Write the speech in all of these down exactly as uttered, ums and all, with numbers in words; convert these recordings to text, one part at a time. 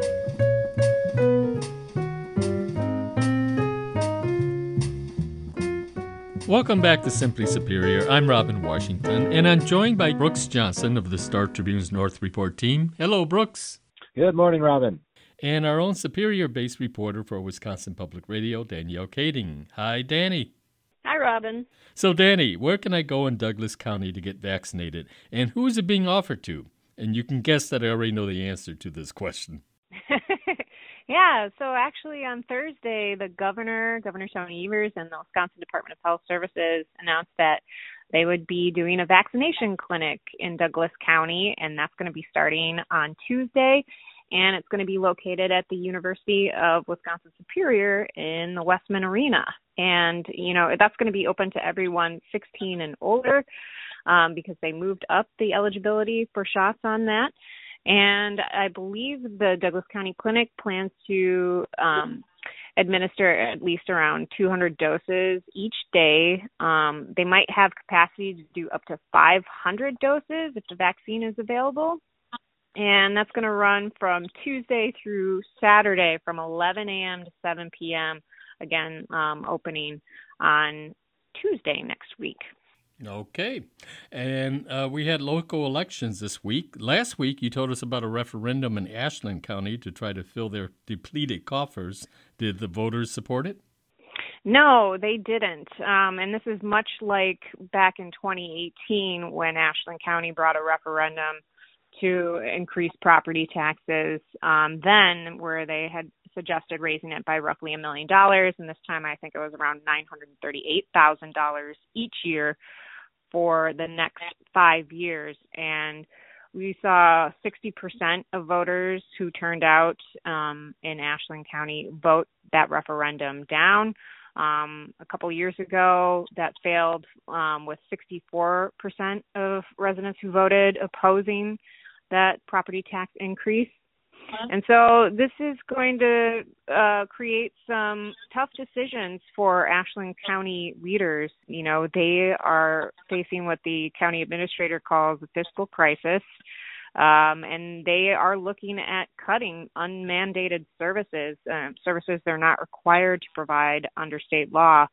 Welcome back to Simply Superior. I'm Robin Washington, and I'm joined by Brooks Johnson of the Star Tribune's North Report team. Hello, Brooks. Good morning, Robin. And our own Superior-based reporter for Wisconsin Public Radio, Danielle Kading. Hi, Danny. Hi, Robin. So, Danny, where can I go in Douglas County to get vaccinated, and who is it being offered to? And you can guess that I already know the answer to this question. Yeah, so actually on Thursday, the governor, Governor Tony Evers, and the Wisconsin Department of Health Services announced that they would be doing a vaccination clinic in Douglas County, and that's going to be starting on Tuesday, and it's going to be located at the University of Wisconsin-Superior in the Westman Arena. And, you know, that's going to be open to everyone sixteen and older um, because they moved up the eligibility for shots on that. And I believe the Douglas County Clinic plans to um, administer at least around two hundred doses each day. Um, they might have capacity to do up to five hundred doses if the vaccine is available. And that's going to run from Tuesday through Saturday from eleven a.m. to seven p.m., again, um, opening on Tuesday next week. Okay. And uh, we had local elections this week. Last week, you told us about a referendum in Ashland County to try to fill their depleted coffers. Did the voters support it? No, they didn't. Um, and this is much like back in twenty eighteen when Ashland County brought a referendum to increase property taxes um, then, where they had suggested raising it by roughly a million dollars. And this time, I think it was around nine hundred thirty-eight thousand dollars each year for the next five years. And we saw sixty percent of voters who turned out um, in Ashland County vote that referendum down. Um, a couple years ago, that failed um, with sixty-four percent of residents who voted opposing that property tax increase. And so this is going to uh, create some tough decisions for Ashland County leaders. You know, they are facing what the county administrator calls a fiscal crisis, um, and they are looking at cutting unmandated services, uh, services they're not required to provide under state law.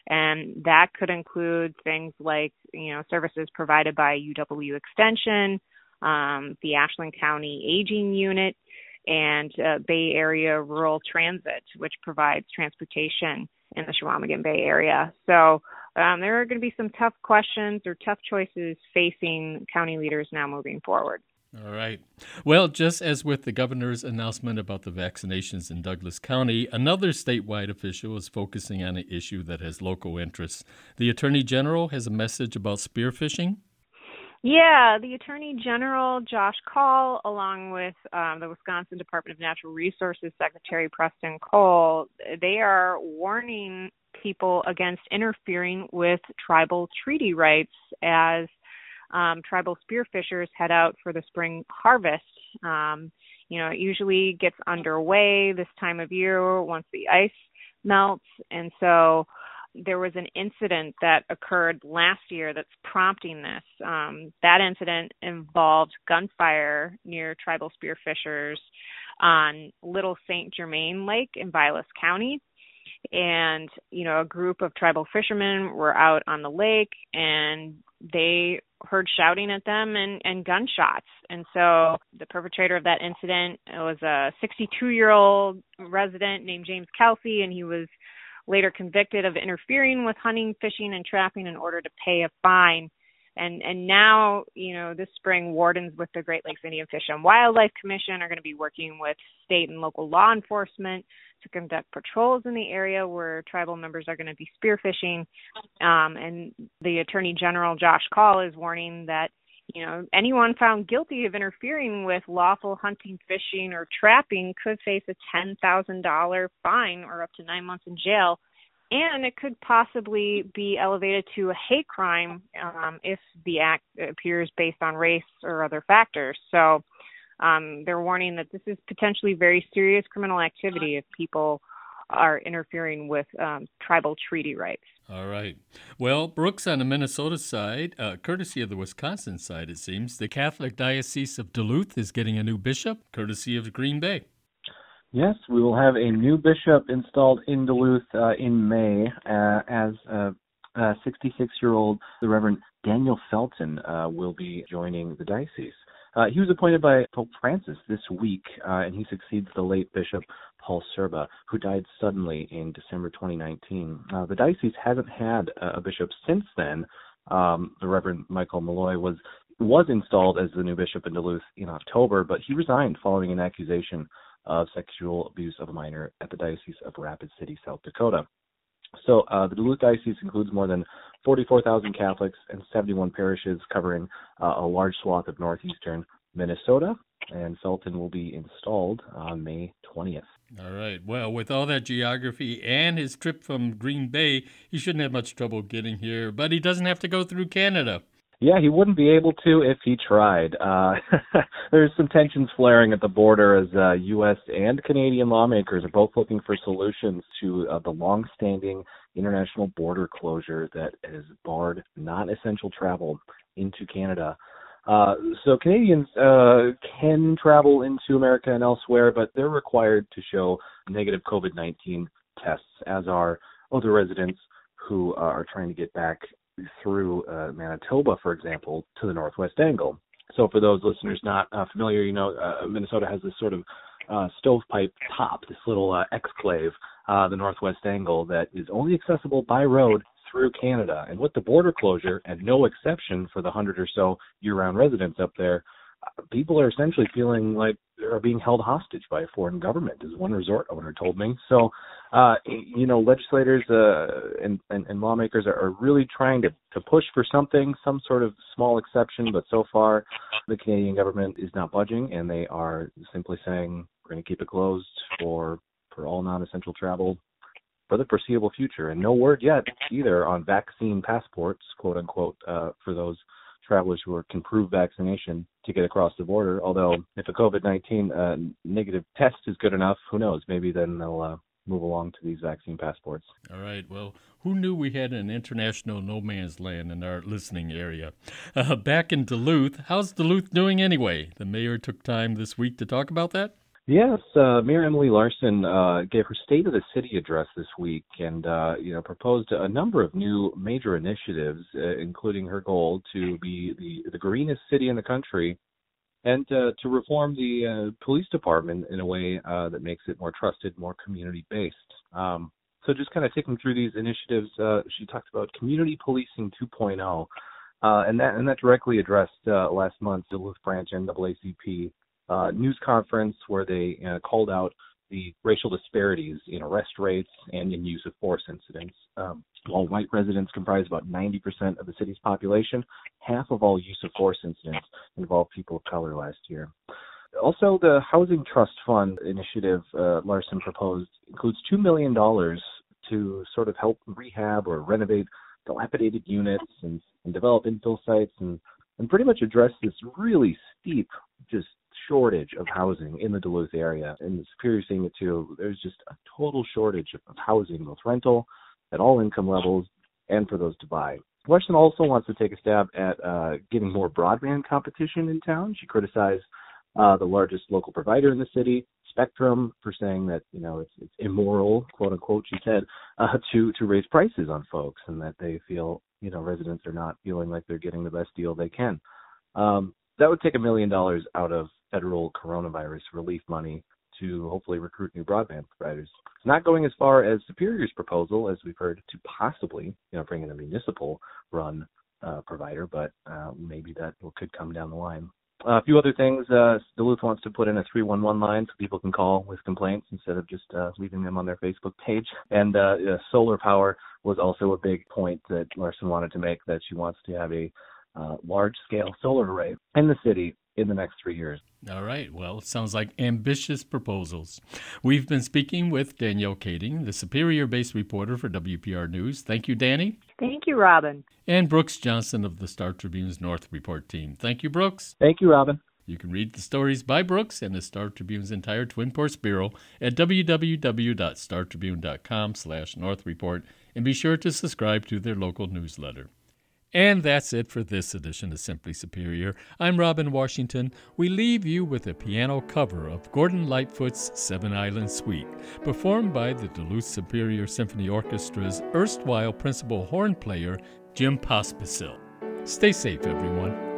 And that could include things like, you know, services provided by U W Extension, um, the Ashland County Aging Unit, and uh, Bay Area Rural Transit, which provides transportation in the Chequamegon Bay area. So um, there are going to be some tough questions or tough choices facing county leaders now moving forward. All right. Well, just as with the governor's announcement about the vaccinations in Douglas County, another statewide official is focusing on an issue that has local interests. The Attorney General has a message about spearfishing. Yeah, the Attorney General, Josh Kaul, along with um, the Wisconsin Department of Natural Resources Secretary Preston Cole, they are warning people against interfering with tribal treaty rights as um, tribal spearfishers head out for the spring harvest. Um, you know, it usually gets underway this time of year once the ice melts, and so there was an incident that occurred last year that's prompting this. Um, that incident involved gunfire near tribal spearfishers on Little Saint Germain Lake in Vilas County. And, you know, a group of tribal fishermen were out on the lake and they heard shouting at them and, and gunshots. And so the perpetrator of that incident was a sixty-two-year-old resident named James Kelsey, and he was later convicted of interfering with hunting, fishing, and trapping in order to pay a fine. And and now, you know, this spring, wardens with the Great Lakes Indian Fish and Wildlife Commission are going to be working with state and local law enforcement to conduct patrols in the area where tribal members are going to be spearfishing. Um, and the Attorney General, Josh Kaul, is warning that, you know, anyone found guilty of interfering with lawful hunting, fishing, or trapping could face a ten thousand dollars fine or up to nine months in jail. And it could possibly be elevated to a hate crime um, if the act appears based on race or other factors. So um, they're warning that this is potentially very serious criminal activity if people are interfering with um, tribal treaty rights. All right. Well, Brooks, on the Minnesota side, uh, courtesy of the Wisconsin side, it seems, the Catholic Diocese of Duluth is getting a new bishop, courtesy of Green Bay. Yes, we will have a new bishop installed in Duluth uh, in May uh, as uh, uh, sixty-six-year-old, the Reverend Daniel Felton uh, will be joining the diocese. Uh, he was appointed by Pope Francis this week, uh, and he succeeds the late Bishop Paul Serba, who died suddenly in December twenty nineteen. Uh, the diocese hasn't had a bishop since then. Um, the Reverend Michael Malloy was was installed as the new bishop in Duluth in October, but he resigned following an accusation of sexual abuse of a minor at the Diocese of Rapid City, South Dakota. So uh, the Duluth Diocese includes more than forty-four thousand Catholics and seventy-one parishes covering uh, a large swath of northeastern Minnesota, and Felton will be installed on May twentieth. All right. Well, with all that geography and his trip from Green Bay, he shouldn't have much trouble getting here, but he doesn't have to go through Canada. Yeah, he wouldn't be able to if he tried. Uh, there's some tensions flaring at the border as uh, U S and Canadian lawmakers are both looking for solutions to uh, the long-standing international border closure that has barred non-essential travel into Canada. Uh, so Canadians uh, can travel into America and elsewhere, but they're required to show negative COVID nineteen tests, as are other residents who uh, are trying to get back through uh, Manitoba, for example, to the Northwest Angle. So for those listeners not uh, familiar, you know, uh, Minnesota has this sort of uh, stovepipe top, this little uh, exclave, uh, the Northwest Angle, that is only accessible by road through Canada. And with the border closure, and no exception for the hundred or so year-round residents up there, uh, people are essentially feeling like they're being held hostage by a foreign government, as one resort owner told me. So, uh, you know, legislators uh, and, and, and lawmakers are, are really trying to, to push for something, some sort of small exception, but so far the Canadian government is not budging, and they are simply saying we're going to keep it closed for, for all non-essential travel for the foreseeable future. And no word yet either on vaccine passports, quote unquote, uh, for those travelers who are, can prove vaccination to get across the border. Although if a COVID nineteen uh, negative test is good enough, who knows? Maybe then they'll uh, move along to these vaccine passports. All right. Well, who knew we had an international no man's land in our listening area? Uh, back in Duluth, how's Duluth doing anyway? The mayor took time this week to talk about that. Yes, uh, Mayor Emily Larson uh, gave her State of the City address this week, and uh, you know proposed a number of new major initiatives, uh, including her goal to be the, the greenest city in the country, and uh, to reform the uh, police department in a way uh, that makes it more trusted, more community-based. Um, so just kind of ticking through these initiatives, uh, she talked about community policing two point oh, uh, and that and that directly addressed uh, last month's Duluth Branch N double A C P Uh, news conference where they uh, called out the racial disparities in arrest rates and in use of force incidents. Um, while white residents comprise about ninety percent of the city's population, half of all use of force incidents involved people of color last year. Also, the Housing Trust Fund initiative uh, Larson proposed includes two million dollars to sort of help rehab or renovate dilapidated units and, and develop infill sites and, and pretty much address this really steep, just shortage of housing in the Duluth area. And Superior seeing it too, there's just a total shortage of housing, both rental at all income levels and for those to buy. Larson also wants to take a stab at uh, getting more broadband competition in town. She criticized uh, the largest local provider in the city, Spectrum, for saying that, you know, it's, it's immoral, quote unquote, she said, uh, to, to raise prices on folks, and that they feel, you know, residents are not feeling like they're getting the best deal they can. Um, that would take a million dollars out of federal coronavirus relief money to hopefully recruit new broadband providers. It's not going as far as Superior's proposal, as we've heard, to possibly, you know, bring in a municipal-run uh, provider, but uh, maybe that could come down the line. Uh, a few other things. Uh, Duluth wants to put in a three one one line so people can call with complaints instead of just uh, leaving them on their Facebook page. And uh, uh, solar power was also a big point that Larson wanted to make, that she wants to have a uh, large-scale solar array in the city in the next three years. All right. Well, it sounds like ambitious proposals. We've been speaking with Danielle Kading, the Superior-based reporter for W P R News. Thank you, Danny. Thank you, Robin. And Brooks Johnson of the Star Tribune's North Report team. Thank you, Brooks. Thank you, Robin. You can read the stories by Brooks and the Star Tribune's entire Twin Ports Bureau at w w w dot star tribune dot com slash north report, and be sure to subscribe to their local newsletter. And that's it for this edition of Simply Superior. I'm Robin Washington. We leave you with a piano cover of Gordon Lightfoot's Seven Island Suite, performed by the Duluth Superior Symphony Orchestra's erstwhile principal horn player, Jim Pospisil. Stay safe, everyone.